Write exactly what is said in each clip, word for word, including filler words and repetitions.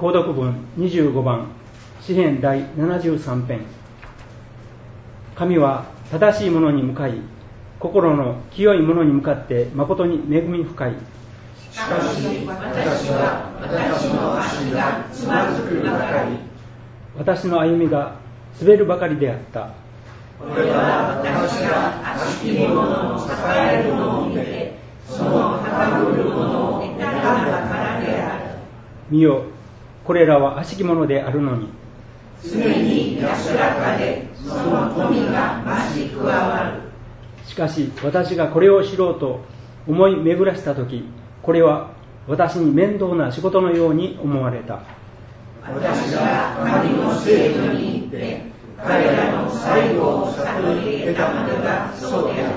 購読本にじゅうごばん、詩編だいななじゅうさん編。神は正しい者に向かい、心の清い者に向かって誠に恵み深い。 しかし私は私の足がつまずくばかり、 私の歩みが滑るばかりであった。 これは私が悪しき者の栄えるのを見て、その高ぶる者を選んだからである。 見よ、これらは悪しき者であるのに、 常に安らかでその富が増し加わる。 しかし私がこれを知ろうと思い巡らしたとき、これは私に面倒な仕事のように思われた。 私が神の聖女に行って彼らの最後を悟り得たまでがそうであった。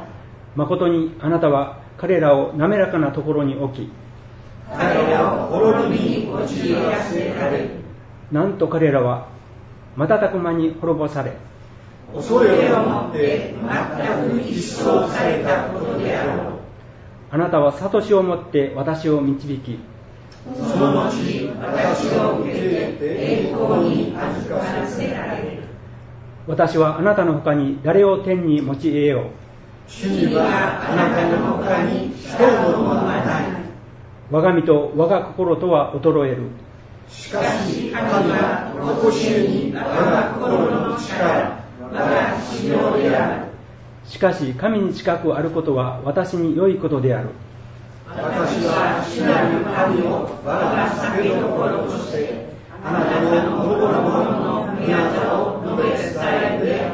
誠にあなたは彼らを滑らかなところに置き、 彼らを滅びに陥らせられる。 なんと彼らは瞬く間に滅ぼされ、 恐れをもって全く一掃されたことであろう。 あなたは悟しをもって私を導き、 その後私を受けて栄光に預からせられる。 私はあなたの他に誰を天に用い得よう。 主にはあなたの他に一人もない。 我が身と我が心とは衰える。 しかし神はご主に我が心の力、我が治療である。 しかし神に近くあることは私に良いことである。 私は主なる神を我が酒どころとして、あなたの心の御業を述べ伝えるである。